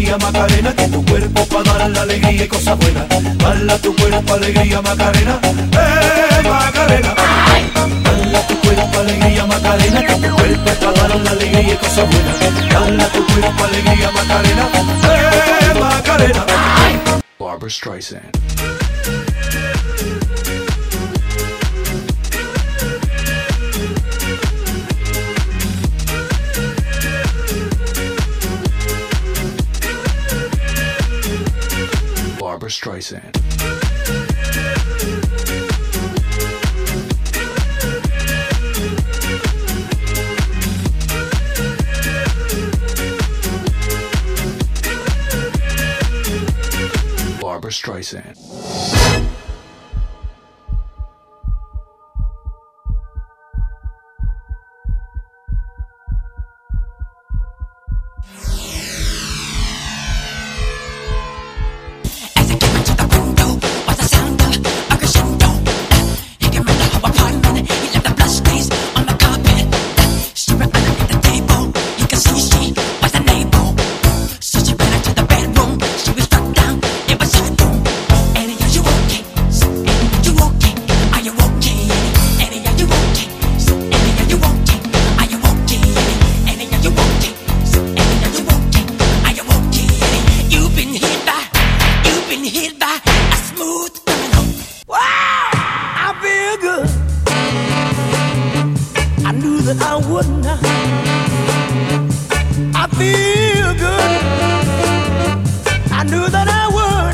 alegría Macarena, que tu cuerpo para dar la alegría y cosas buenas. Dale a tu cuerpo alegría Macarena, Macarena. Dale a tu cuerpo alegría Macarena, que tu cuerpo para dar la alegría y cosas buenas. Dale a tu cuerpo alegría Macarena, Macarena. Barbra Streisand. Barbra Streisand. Barbra Streisand. I wouldn't. I feel good. I knew that I would.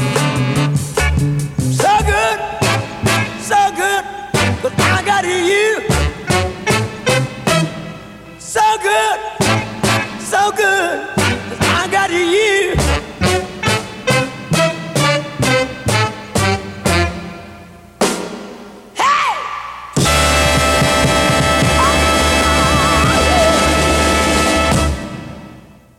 So good, so good. But I got you.